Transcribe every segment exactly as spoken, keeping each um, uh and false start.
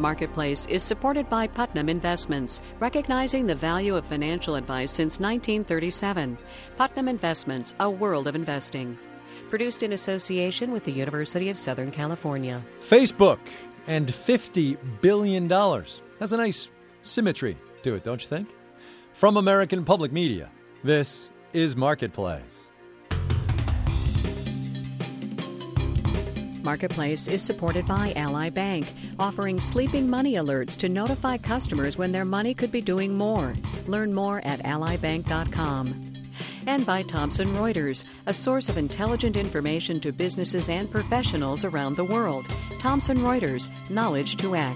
Marketplace is supported by Putnam Investments, recognizing the value of financial advice since nineteen thirty-seven. Putnam Investments, a world of investing. Produced in association with the University of Southern California. Facebook and fifty billion dollars. Has a nice symmetry to it, don't you think? From American Public Media, this is Marketplace. Marketplace is supported by Ally Bank, offering sleeping money alerts to notify customers when their money could be doing more. Learn more at ally bank dot com. And by Thomson Reuters, a source of intelligent information to businesses and professionals around the world. Thomson Reuters, knowledge to act.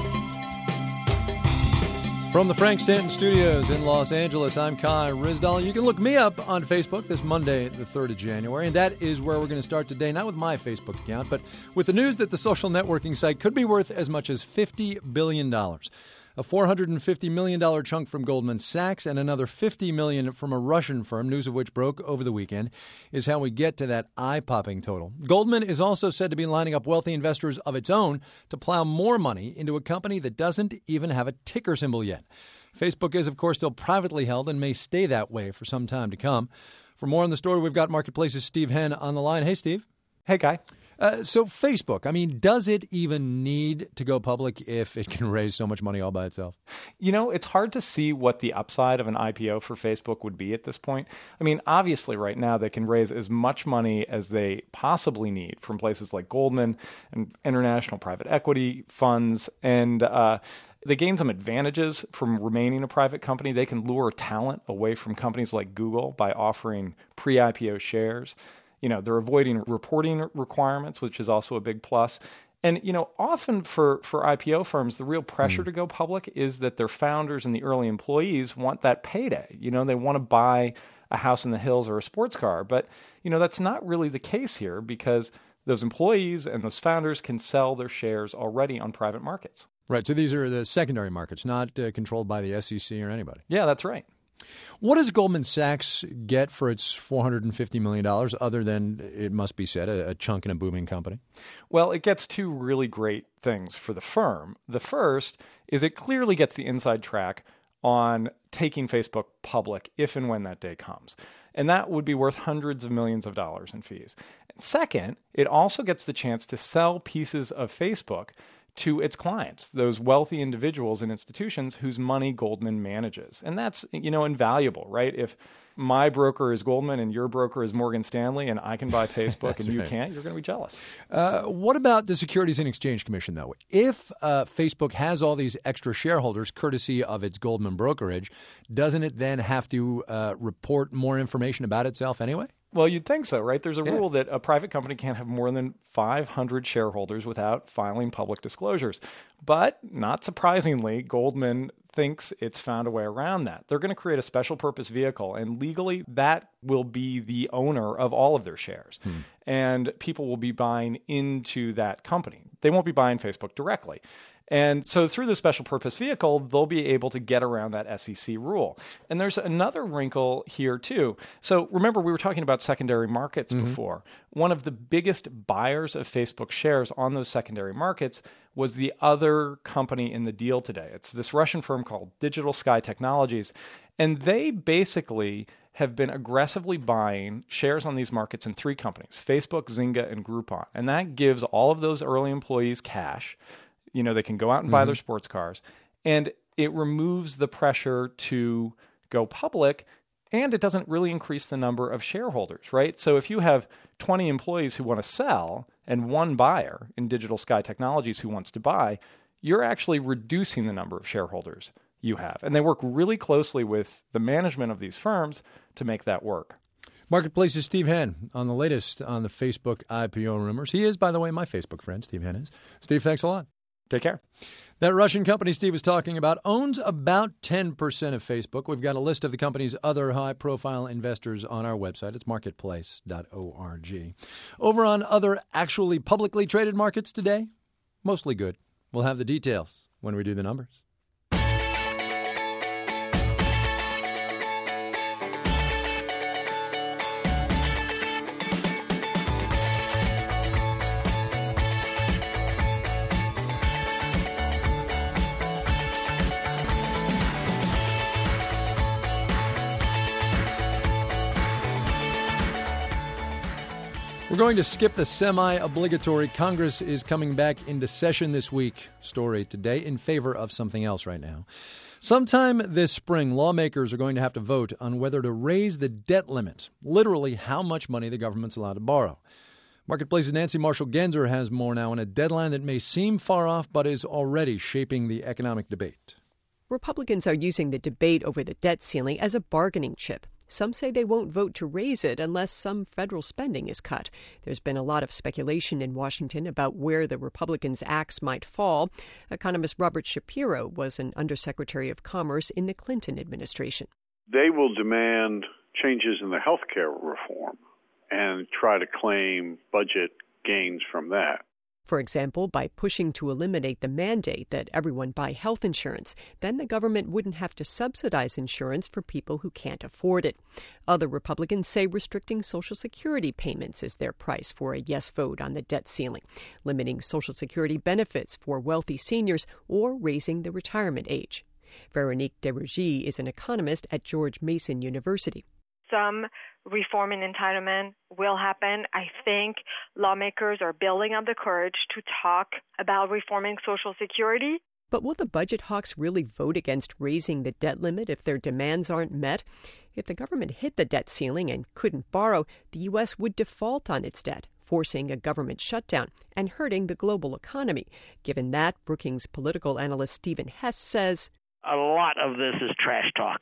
From the Frank Stanton Studios in Los Angeles, I'm Kai Ryssdal. You can look me up on Facebook this Monday, the third of January, and that is where we're going to start today, not with my Facebook account, but with the news that the social networking site could be worth as much as fifty billion dollars. A four hundred fifty million dollars chunk from Goldman Sachs and another fifty million dollars from a Russian firm, news of which broke over the weekend, is how we get to that eye-popping total. Goldman is also said to be lining up wealthy investors of its own to plow more money into a company that doesn't even have a ticker symbol yet. Facebook is, of course, still privately held and may stay that way for some time to come. For more on the story, we've got Marketplace's Steve Henn on the line. Hey, Steve. Hey, Guy. Uh, so Facebook, I mean, does it even need to go public if it can raise so much money all by itself? You know, it's hard to see what the upside of an I P O for Facebook would be at this point. I mean, obviously right now they can raise as much money as they possibly need from places like Goldman and international private equity funds. And uh, they gain some advantages from remaining a private company. They can lure talent away from companies like Google by offering pre-I P O shares. You know, they're avoiding reporting requirements, which is also a big plus. And, you know, often for, for I P O firms, the real pressure mm. to go public is that their founders and the early employees want that payday. You know, they want to buy a house in the hills or a sports car. But, you know, that's not really the case here because those employees and those founders can sell their shares already on private markets. Right. So these are the secondary markets, not uh, controlled by the S E C or anybody. Yeah, that's right. What does Goldman Sachs get for its four hundred fifty million dollars other than, it must be said, a, a chunk in a booming company? Well, it gets two really great things for the firm. The first is it clearly gets the inside track on taking Facebook public if and when that day comes. And that would be worth hundreds of millions of dollars in fees. And second, it also gets the chance to sell pieces of Facebook to its clients, those wealthy individuals and institutions whose money Goldman manages. And that's, you know, invaluable, right? If my broker is Goldman and your broker is Morgan Stanley and I can buy Facebook and you right. can't, you're going to be jealous. Uh, what about the Securities and Exchange Commission, though? If uh, Facebook has all these extra shareholders courtesy of its Goldman brokerage, doesn't it then have to uh, report more information about itself anyway? Well, you'd think so, right? There's a yeah. rule that a private company can't have more than five hundred shareholders without filing public disclosures. But not surprisingly, Goldman thinks it's found a way around that. They're going to create a special purpose vehicle, and legally that will be the owner of all of their shares. Hmm. And people will be buying into that company. They won't be buying Facebook directly. And so through the special purpose vehicle, they'll be able to get around that S E C rule. And there's another wrinkle here, too. So remember, we were talking about secondary markets mm-hmm. before. One of the biggest buyers of Facebook shares on those secondary markets was the other company in the deal today. It's this Russian firm called Digital Sky Technologies. And they basically have been aggressively buying shares on these markets in three companies, Facebook, Zynga, and Groupon. And that gives all of those early employees cash. You know, they can go out and buy mm-hmm. their sports cars, and it removes the pressure to go public, and it doesn't really increase the number of shareholders, right? So if you have twenty employees who want to sell and one buyer in Digital Sky Technologies who wants to buy, you're actually reducing the number of shareholders you have. And they work really closely with the management of these firms to make that work. Marketplace's Steve Henn on the latest on the Facebook I P O rumors. He is, by the way, my Facebook friend. Steve Henn is. Steve, thanks a lot. Take care. That Russian company Steve was talking about owns about ten percent of Facebook. We've got a list of the company's other high-profile investors on our website. It's marketplace dot org. Over on other actually publicly traded markets today, mostly good. We'll have the details when we do the numbers. going to skip the semi-obligatory. Congress is coming back into session this week. Story today in favor of something else right now. Sometime this spring, lawmakers are going to have to vote on whether to raise the debt limit, literally how much money the government's allowed to borrow. Marketplace's Nancy Marshall-Genzer has more now on a deadline that may seem far off but is already shaping the economic debate. Republicans are using the debate over the debt ceiling as a bargaining chip. Some say they won't vote to raise it unless some federal spending is cut. There's been a lot of speculation in Washington about where the Republicans' axe might fall. Economist Robert Shapiro was an undersecretary of Commerce in the Clinton administration. They will demand changes in the health care reform and try to claim budget gains from that. For example, by pushing to eliminate the mandate that everyone buy health insurance, then the government wouldn't have to subsidize insurance for people who can't afford it. Other Republicans say restricting Social Security payments is their price for a yes vote on the debt ceiling, limiting Social Security benefits for wealthy seniors or raising the retirement age. Veronique Derougy is an economist at George Mason University. Some reform in entitlement will happen. I think lawmakers are building up the courage to talk about reforming Social Security. But will the budget hawks really vote against raising the debt limit if their demands aren't met? If the government hit the debt ceiling and couldn't borrow, the U S would default on its debt, forcing a government shutdown and hurting the global economy. Given that, Brookings political analyst Stephen Hess says, a lot of this is trash talk.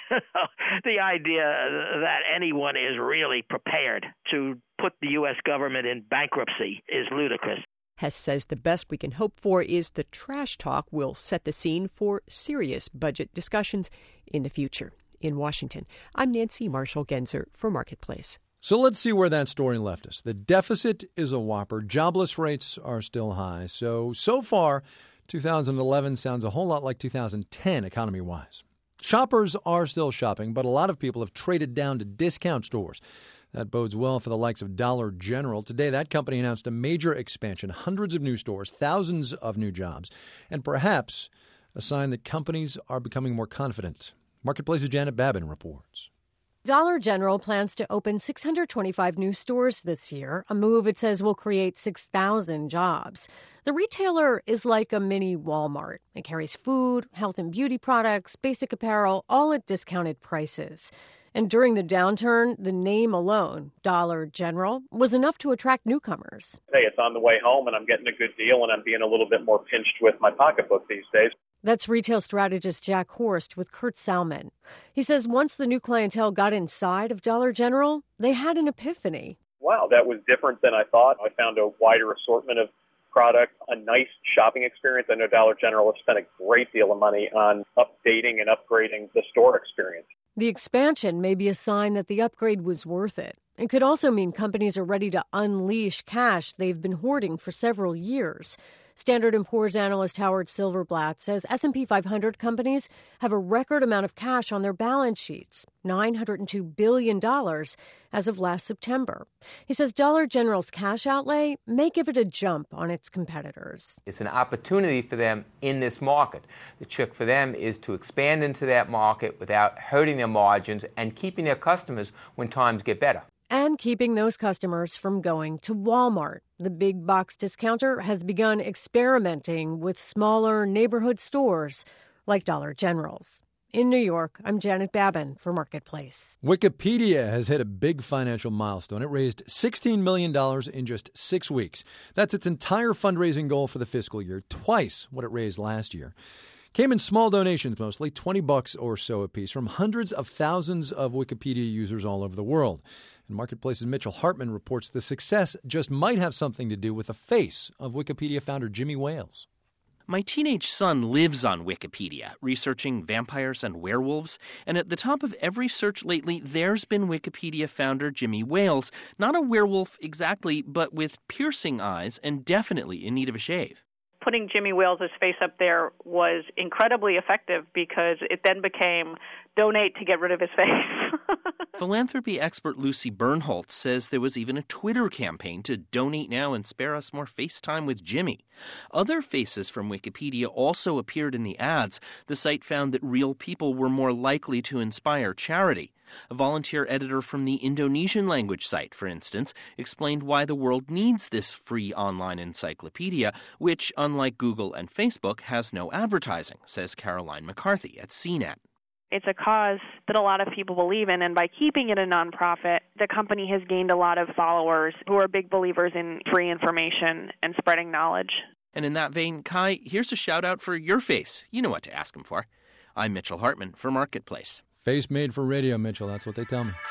The idea that anyone is really prepared to put the U S government in bankruptcy is ludicrous. Hess says the best we can hope for is the trash talk will set the scene for serious budget discussions in the future. In Washington, I'm Nancy Marshall-Genzer for Marketplace. So let's see where that story left us. The deficit is a whopper. Jobless rates are still high. So, so far, two thousand eleven sounds a whole lot like two thousand ten economy-wise. Shoppers are still shopping, but a lot of people have traded down to discount stores. That bodes well for the likes of Dollar General. Today, that company announced a major expansion, hundreds of new stores, thousands of new jobs, and perhaps a sign that companies are becoming more confident. Marketplace's Janet Babin reports. Dollar General plans to open six hundred twenty-five new stores this year, a move it says will create six thousand jobs. The retailer is like a mini Walmart. It carries food, health and beauty products, basic apparel, all at discounted prices. And during the downturn, the name alone, Dollar General, was enough to attract newcomers. Hey, it's on the way home and I'm getting a good deal and I'm being a little bit more pinched with my pocketbook these days. That's retail strategist Jack Horst with Kurt Salmon. He says once the new clientele got inside of Dollar General, they had an epiphany. Wow, that was different than I thought. I found a wider assortment of product, a nice shopping experience. I know Dollar General has spent a great deal of money on updating and upgrading the store experience. The expansion may be a sign that the upgrade was worth it. It could also mean companies are ready to unleash cash they've been hoarding for several years. Standard and Poor's analyst Howard Silverblatt says S and P five hundred companies have a record amount of cash on their balance sheets, nine hundred two billion dollars as of last September. He says Dollar General's cash outlay may give it a jump on its competitors. It's an opportunity for them in this market. The trick for them is to expand into that market without hurting their margins and keeping their customers when times get better. And keeping those customers from going to Walmart. The big box discounter has begun experimenting with smaller neighborhood stores like Dollar General's. In New York, I'm Janet Babin for Marketplace. Wikipedia has hit a big financial milestone. It raised sixteen million dollars in just six weeks. That's its entire fundraising goal for the fiscal year, twice what it raised last year. Came in small donations mostly, twenty bucks or so apiece, from hundreds of thousands of Wikipedia users all over the world. And Marketplace's Mitchell Hartman reports the success just might have something to do with the face of Wikipedia founder Jimmy Wales. My teenage son lives on Wikipedia, researching vampires and werewolves, and at the top of every search lately, there's been Wikipedia founder Jimmy Wales, not a werewolf exactly, but with piercing eyes and definitely in need of a shave. Putting Jimmy Wales' face up there was incredibly effective because it then became donate to get rid of his face. Philanthropy expert Lucy Bernholtz says there was even a Twitter campaign to donate now and spare us more FaceTime with Jimmy. Other faces from Wikipedia also appeared in the ads. The site found that real people were more likely to inspire charity. A volunteer editor from the Indonesian language site, for instance, explained why the world needs this free online encyclopedia, which, unlike Google and Facebook, has no advertising, says Caroline McCarthy at C net. It's a cause that a lot of people believe in, and by keeping it a nonprofit, the company has gained a lot of followers who are big believers in free information and spreading knowledge. And in that vein, Kai, here's a shout-out for your face. You know what to ask him for. I'm Mitchell Hartman for Marketplace. Face made for radio, Mitchell. That's what they tell me.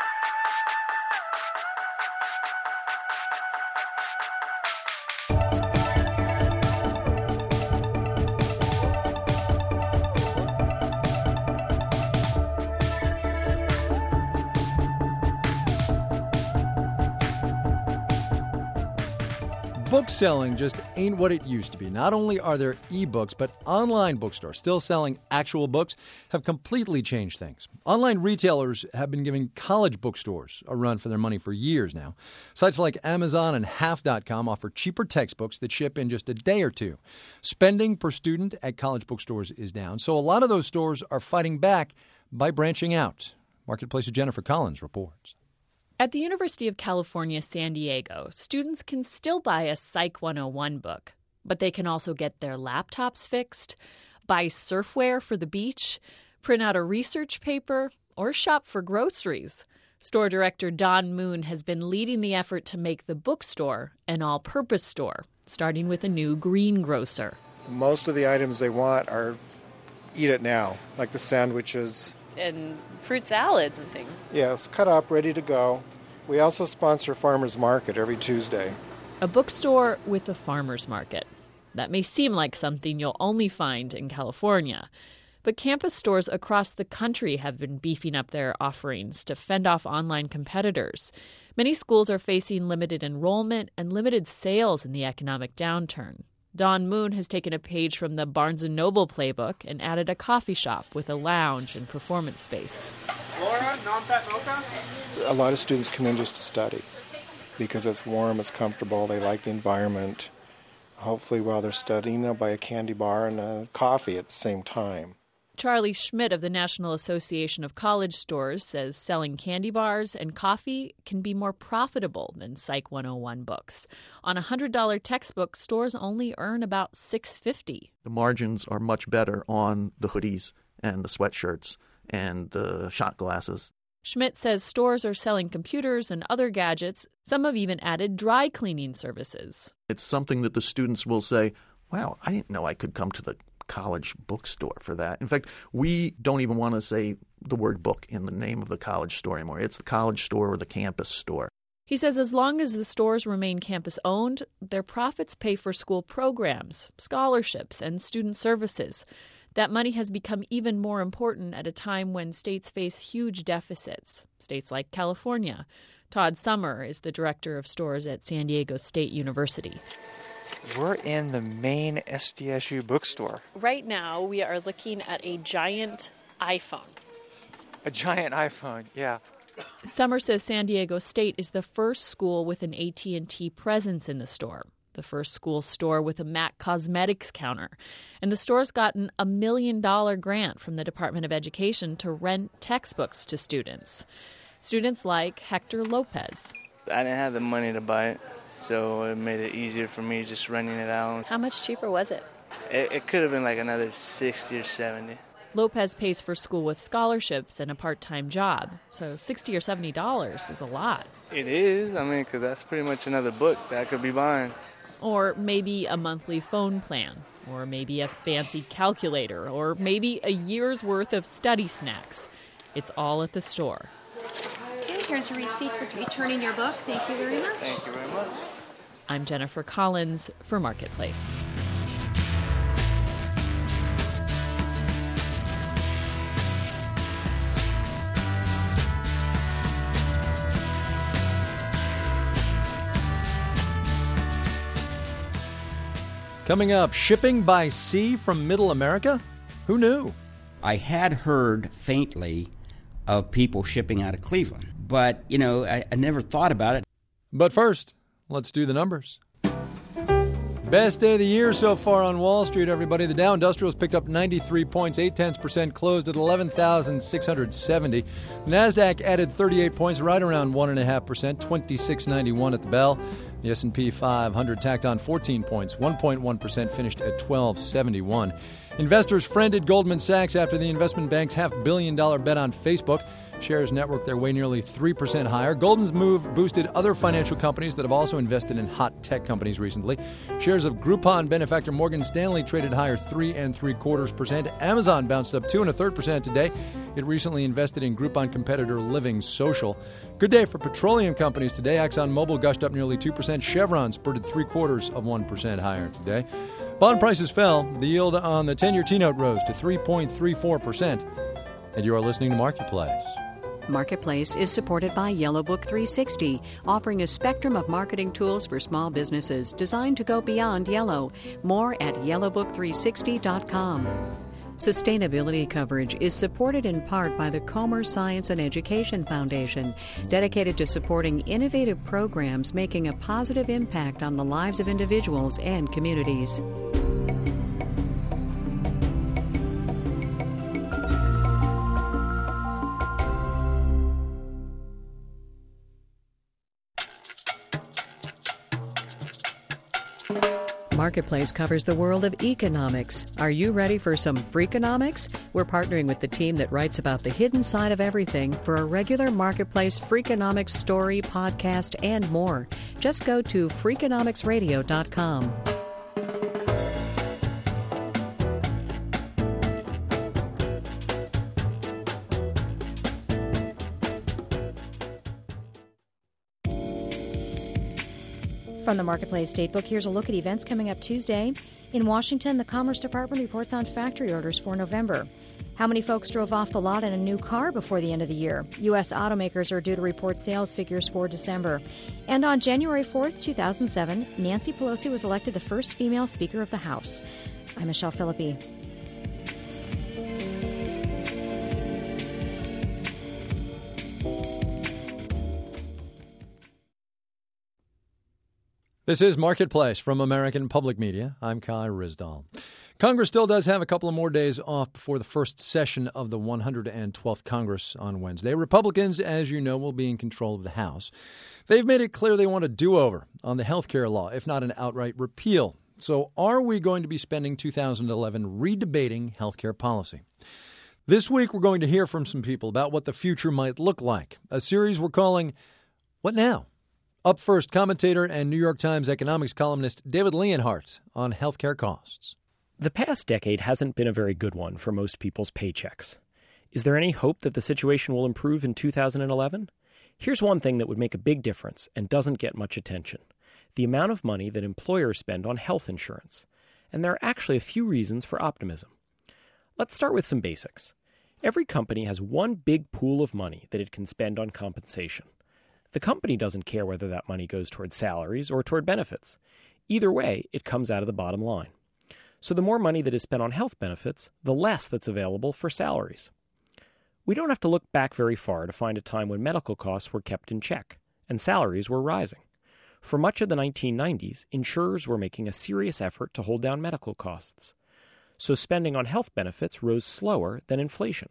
Book selling just ain't what it used to be. Not only are there ebooks, but online bookstores still selling actual books have completely changed things. Online retailers have been giving college bookstores a run for their money for years now. Sites like Amazon and half dot com offer cheaper textbooks that ship in just a day or two. Spending per student at college bookstores is down, so a lot of those stores are fighting back by branching out. Marketplace's Jennifer Collins reports. At the University of California, San Diego, students can still buy a Psych one oh one book, but they can also get their laptops fixed, buy surfwear for the beach, print out a research paper, or shop for groceries. Store director Don Moon has been leading the effort to make the bookstore an all-purpose store, starting with a new greengrocer. Most of the items they want are eat it now, like the sandwiches. And fruit salads and things. Yes, cut up, ready to go. We also sponsor Farmers Market every Tuesday. A bookstore with a farmers market. That may seem like something you'll only find in California. But campus stores across the country have been beefing up their offerings to fend off online competitors. Many schools are facing limited enrollment and limited sales in the economic downturn. Don Moon has taken a page from the Barnes and Noble playbook and added a coffee shop with a lounge and performance space. Laura, non-fat mocha? A lot of students come in just to study because it's warm, it's comfortable, they like the environment. Hopefully while they're studying, they'll buy a candy bar and a coffee at the same time. Charlie Schmidt of the National Association of College Stores says selling candy bars and coffee can be more profitable than Psych one oh one books. On a one hundred dollars textbook, stores only earn about six dollars and fifty cents. The margins are much better on the hoodies and the sweatshirts and the shot glasses. Schmidt says stores are selling computers and other gadgets. Some have even added dry cleaning services. It's something that the students will say, wow, I didn't know I could come to the college bookstore for that. In fact, we don't even want to say the word book in the name of the college store anymore. It's the college store or the campus store. He says as long as the stores remain campus-owned, their profits pay for school programs, scholarships, and student services. That money has become even more important at a time when states face huge deficits, states like California. Todd Summer is the director of stores at San Diego State University. We're in the main S D S U bookstore. Right now, we are looking at a giant iPhone. A giant iPhone, yeah. Summer says San Diego State is the first school with an A T and T presence in the store, the first school store with a MAC Cosmetics counter. And the store's gotten a million dollar grant from the Department of Education to rent textbooks to students. Students like Hector Lopez. I didn't have the money to buy it, so it made it easier for me just renting it out. How much cheaper was it? It, it could have been like another sixty or seventy. Lopez pays for school with scholarships and a part-time job, so sixty or seventy dollars is a lot. It is, I mean, because that's pretty much another book that I could be buying. Or maybe a monthly phone plan, or maybe a fancy calculator, or maybe a year's worth of study snacks. It's all at the store. Okay, here's a receipt for returning your book. Thank you very much. Thank you very much. I'm Jennifer Collins for Marketplace. Coming up, shipping by sea from Middle America? Who knew? I had heard faintly of people shipping out of Cleveland, but, you know, I, I never thought about it. But first, let's do the numbers. Best day of the year so far on Wall Street, everybody. The Dow Industrials picked up ninety-three points, eight tenths percent, closed at eleven thousand six hundred seventy. NASDAQ added thirty-eight points, right around one point five percent, twenty-six ninety-one at the bell. The S and P five hundred tacked on fourteen points, one point one percent, finished at twelve seventy-one. Investors friended Goldman Sachs after the investment bank's half billion dollar bet on Facebook. Shares networked their way nearly three percent higher. Goldman's move boosted other financial companies that have also invested in hot tech companies recently. Shares of Groupon benefactor Morgan Stanley traded higher three and three quarters percent. Amazon bounced up two and a third percent today. It recently invested in Groupon competitor Living Social. Good day for petroleum companies today. ExxonMobil gushed up nearly two percent. Chevron spurted three quarters of one percent higher today. Bond prices fell. The yield on the ten-year T-note rose to three point three four percent. And you are listening to Marketplace. Marketplace is supported by Yellow Book three sixty, offering a spectrum of marketing tools for small businesses designed to go beyond yellow. More at yellow book three sixty dot com. Sustainability coverage is supported in part by the Comer Science and Education Foundation, dedicated to supporting innovative programs making a positive impact on the lives of individuals and communities. Marketplace covers the world of economics. Are you ready for some Freakonomics? We're partnering with the team that writes about the hidden side of everything for a regular Marketplace Freakonomics story, podcast, and more. Just go to freakonomics radio dot com. From the Marketplace Statebook, here's a look at events coming up Tuesday. In Washington, the Commerce Department reports on factory orders for November. How many folks drove off the lot in a new car before the end of the year? U S automakers are due to report sales figures for December. And on January fourth, two thousand seven, Nancy Pelosi was elected the first female Speaker of the House. I'm Michelle Philippi. This is Marketplace from American Public Media. I'm Kai Ryssdal. Congress still does have a couple of more days off before the first session of the one hundred twelfth Congress on Wednesday. Republicans, as you know, will be in control of the House. They've made it clear they want a do-over on the health care law, if not an outright repeal. So are we going to be spending two thousand eleven redebating health care policy? This week, we're going to hear from some people about what the future might look like, a series we're calling What Now? Up first, commentator and New York Times economics columnist David Leonhardt on healthcare costs. The past decade hasn't been a very good one for most people's paychecks. Is there any hope that the situation will improve in two thousand eleven? Here's one thing that would make a big difference and doesn't get much attention: the amount of money that employers spend on health insurance. And there are actually a few reasons for optimism. Let's start with some basics. Every company has one big pool of money that it can spend on compensation. The company doesn't care whether that money goes toward salaries or toward benefits. Either way, it comes out of the bottom line. So the more money that is spent on health benefits, the less that's available for salaries. We don't have to look back very far to find a time when medical costs were kept in check and salaries were rising. For much of the nineteen nineties, insurers were making a serious effort to hold down medical costs. So spending on health benefits rose slower than inflation.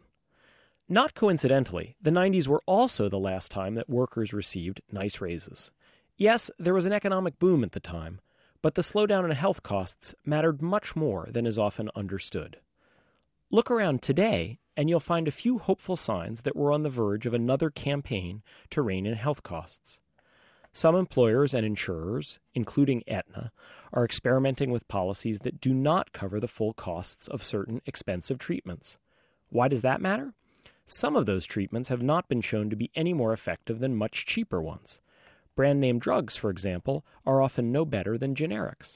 Not coincidentally, the nineties were also the last time that workers received nice raises. Yes, there was an economic boom at the time, but the slowdown in health costs mattered much more than is often understood. Look around today, and you'll find a few hopeful signs that we're on the verge of another campaign to rein in health costs. Some employers and insurers, including Aetna, are experimenting with policies that do not cover the full costs of certain expensive treatments. Why does that matter? Some of those treatments have not been shown to be any more effective than much cheaper ones. Brand-name drugs, for example, are often no better than generics.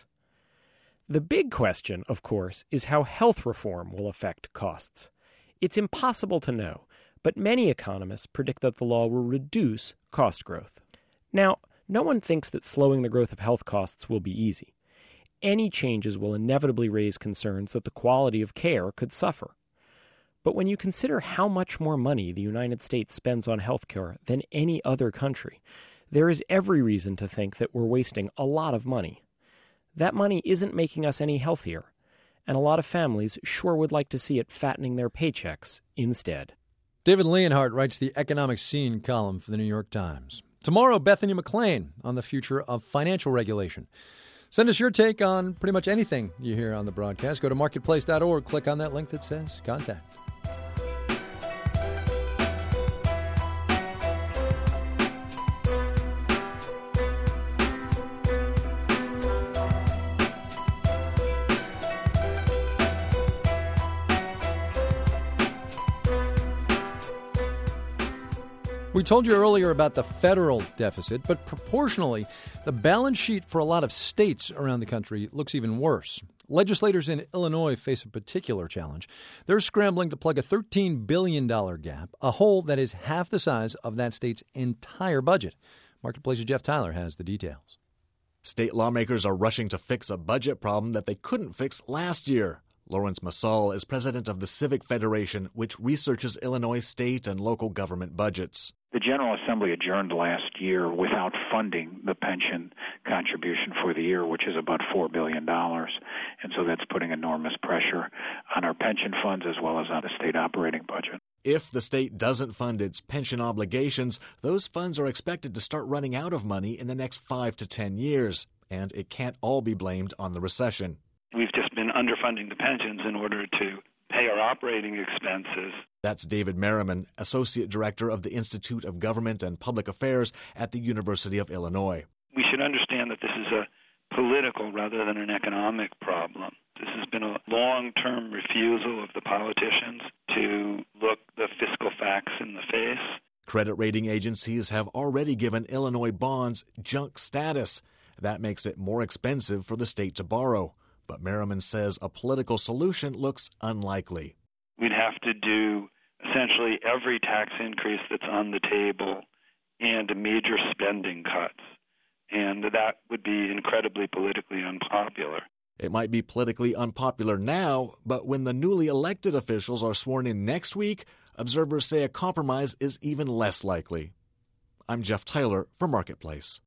The big question, of course, is how health reform will affect costs. It's impossible to know, but many economists predict that the law will reduce cost growth. Now, no one thinks that slowing the growth of health costs will be easy. Any changes will inevitably raise concerns that the quality of care could suffer. But when you consider how much more money the United States spends on health care than any other country, there is every reason to think that we're wasting a lot of money. That money isn't making us any healthier, and a lot of families sure would like to see it fattening their paychecks instead. David Leonhardt writes the Economic Scene column for the New York Times. Tomorrow, Bethany McLean on the future of financial regulation. Send us your take on pretty much anything you hear on the broadcast. Go to marketplace dot org, click on that link that says contact. We told you earlier about the federal deficit, but proportionally, the balance sheet for a lot of states around the country looks even worse. Legislators in Illinois face a particular challenge. They're scrambling to plug a thirteen billion dollars gap, a hole that is half the size of that state's entire budget. Marketplace's Jeff Tyler has the details. State lawmakers are rushing to fix a budget problem that they couldn't fix last year. Lawrence Masal is president of the Civic Federation, which researches Illinois state and local government budgets. The General Assembly adjourned last year without funding the pension contribution for the year, which is about four billion dollars. And so that's putting enormous pressure on our pension funds as well as on the state operating budget. If the state doesn't fund its pension obligations, those funds are expected to start running out of money in the next five to ten years. And it can't all be blamed on the recession. We've just been underfunding the pensions in order to pay our operating expenses. That's David Merriman, Associate Director of the Institute of Government and Public Affairs at the University of Illinois. We should understand that this is a political rather than an economic problem. This has been a long-term refusal of the politicians to look the fiscal facts in the face. Credit rating agencies have already given Illinois bonds junk status. That makes it more expensive for the state to borrow. But Merriman says a political solution looks unlikely. We'd have to do essentially every tax increase that's on the table and major spending cuts. And that would be incredibly politically unpopular. It might be politically unpopular now, but when the newly elected officials are sworn in next week, observers say a compromise is even less likely. I'm Jeff Tyler for Marketplace.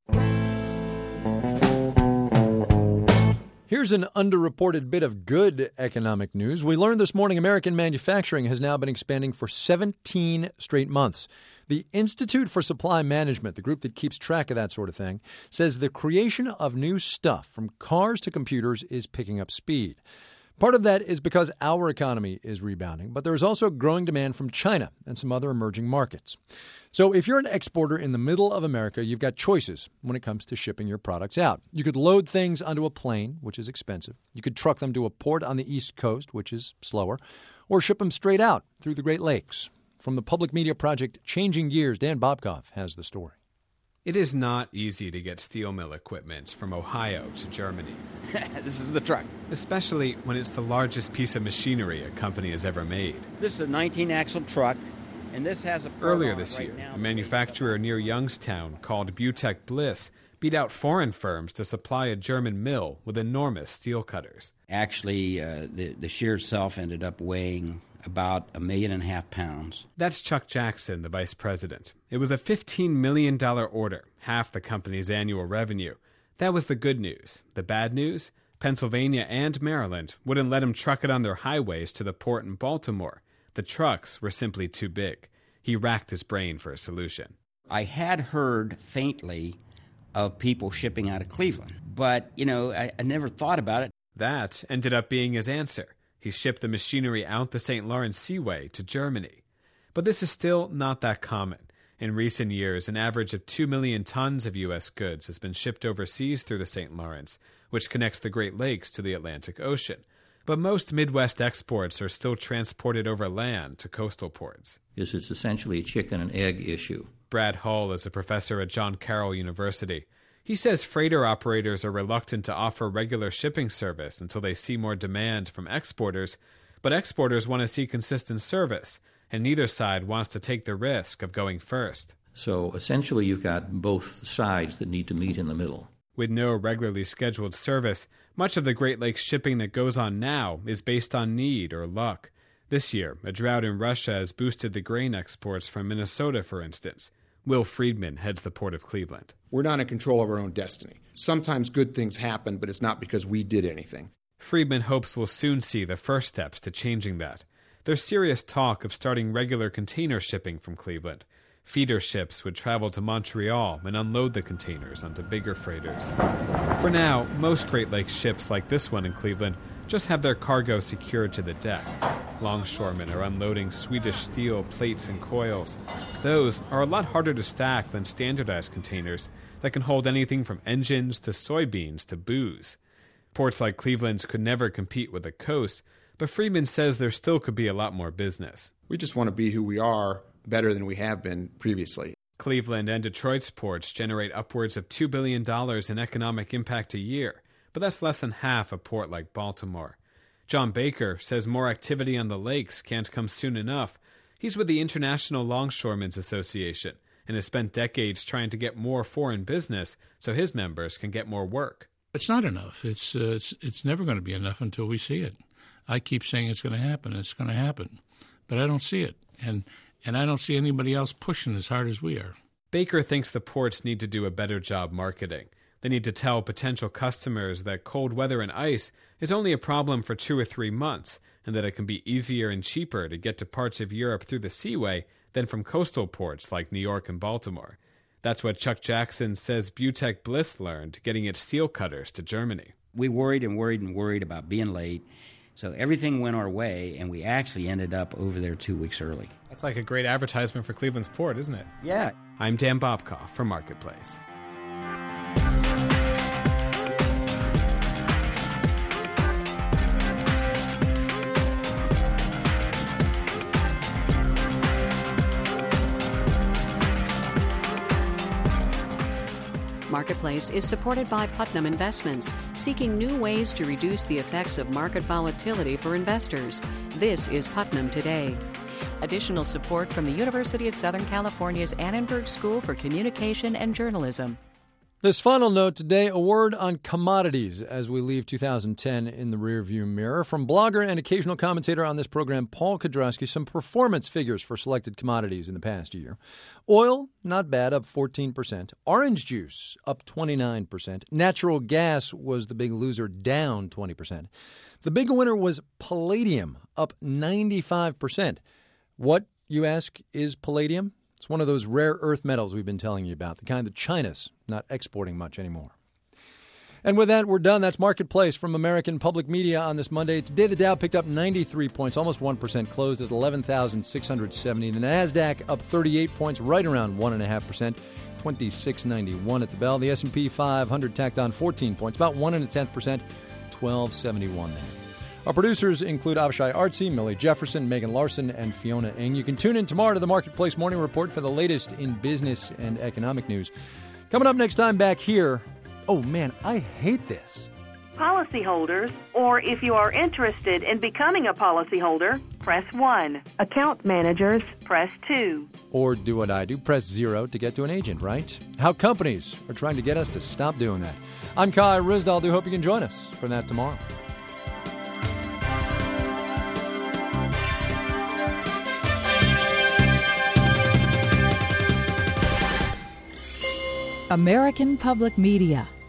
Here's an underreported bit of good economic news. We learned this morning American manufacturing has now been expanding for seventeen straight months. The Institute for Supply Management, the group that keeps track of that sort of thing, says the creation of new stuff, from cars to computers, is picking up speed. Part of that is because our economy is rebounding, but there is also growing demand from China and some other emerging markets. So if you're an exporter in the middle of America, you've got choices when it comes to shipping your products out. You could load things onto a plane, which is expensive. You could truck them to a port on the East Coast, which is slower, or ship them straight out through the Great Lakes. From the public media project Changing Gears, Dan Bobkoff has the story. It is not easy to get steel mill equipment from Ohio to Germany. This is the truck. Especially when it's the largest piece of machinery a company has ever made. This is a nineteen-axle truck, and this has a... Earlier this right year, now. a manufacturer near Youngstown called Butech Bliss beat out foreign firms to supply a German mill with enormous steel cutters. Actually, uh, the, the shear itself ended up weighing about a million and a half pounds. That's Chuck Jackson, the vice president. It was a fifteen million dollars order, half the company's annual revenue. That was the good news. The bad news? Pennsylvania and Maryland wouldn't let him truck it on their highways to the port in Baltimore. The trucks were simply too big. He racked his brain for a solution. I had heard faintly of people shipping out of Cleveland, but, you know, I, I never thought about it. That ended up being his answer. He shipped the machinery out the Saint Lawrence Seaway to Germany. But this is still not that common. In recent years, an average of two million tons of U S goods has been shipped overseas through the Saint Lawrence, which connects the Great Lakes to the Atlantic Ocean. But most Midwest exports are still transported over land to coastal ports. Is it's essentially a chicken and egg issue. Brad Hull is a professor at John Carroll University. He says freighter operators are reluctant to offer regular shipping service until they see more demand from exporters, but exporters want to see consistent service, and neither side wants to take the risk of going first. So essentially you've got both sides that need to meet in the middle. With no regularly scheduled service, much of the Great Lakes shipping that goes on now is based on need or luck. This year, a drought in Russia has boosted the grain exports from Minnesota, for instance. Will Friedman heads the Port of Cleveland. We're not in control of our own destiny. Sometimes good things happen, but it's not because we did anything. Friedman hopes we'll soon see the first steps to changing that. There's serious talk of starting regular container shipping from Cleveland. Feeder ships would travel to Montreal and unload the containers onto bigger freighters. For now, most Great Lakes ships like this one in Cleveland just have their cargo secured to the deck. Longshoremen are unloading Swedish steel plates and coils. Those are a lot harder to stack than standardized containers that can hold anything from engines to soybeans to booze. Ports like Cleveland's could never compete with the coast, but Friedman says there still could be a lot more business. We just want to be who we are better than we have been previously. Cleveland and Detroit's ports generate upwards of two billion dollars in economic impact a year, but that's less than half a port like Baltimore. John Baker says more activity on the lakes can't come soon enough. He's with the International Longshoremen's Association and has spent decades trying to get more foreign business so his members can get more work. It's not enough. It's, uh, it's, it's never going to be enough until we see it. I keep saying it's going to happen. It's going to happen. But I don't see it. And and I don't see anybody else pushing as hard as we are. Baker thinks the ports need to do a better job marketing. They need to tell potential customers that cold weather and ice is only a problem for two or three months, and that it can be easier and cheaper to get to parts of Europe through the seaway than from coastal ports like New York and Baltimore. That's what Chuck Jackson says Butech Bliss learned getting its steel cutters to Germany. We worried and worried and worried about being late. So everything went our way, and we actually ended up over there two weeks early. That's like a great advertisement for Cleveland's port, isn't it? Yeah. I'm Dan Bobkoff for Marketplace. Marketplace is supported by Putnam Investments, seeking new ways to reduce the effects of market volatility for investors. This is Putnam Today. Additional support from the University of Southern California's Annenberg School for Communication and Journalism. This final note today, a word on commodities as we leave two thousand ten in the rearview mirror. From blogger and occasional commentator on this program, Paul Kudrowski, some performance figures for selected commodities in the past year. Oil, not bad, up fourteen percent. Orange juice, up twenty-nine percent. Natural gas was the big loser, down twenty percent. The big winner was palladium, up ninety-five percent. What, you ask, is palladium? It's one of those rare earth metals we've been telling you about, the kind that China's not exporting much anymore. And with that, we're done. That's Marketplace from American Public Media on this Monday. Today, the Dow picked up ninety-three points, almost one percent, closed at eleven thousand six hundred seventy. The NASDAQ up thirty-eight points, right around one point five percent, twenty-six ninety-one at the bell. The S and P five hundred tacked on fourteen points, about one and a tenth percent, twelve seventy-one there. Our producers include Avishai Artsy, Millie Jefferson, Megan Larson, and Fiona Ng. You can tune in tomorrow to the Marketplace Morning Report for the latest in business and economic news. Coming up next time back here, oh man, I hate this. Policyholders, or if you are interested in becoming a policyholder, press one. Account managers, press two. Or do what I do, press zero to get to an agent, right? How companies are trying to get us to stop doing that. I'm Kai Ryssdal. Do hope you can join us for that tomorrow. American Public Media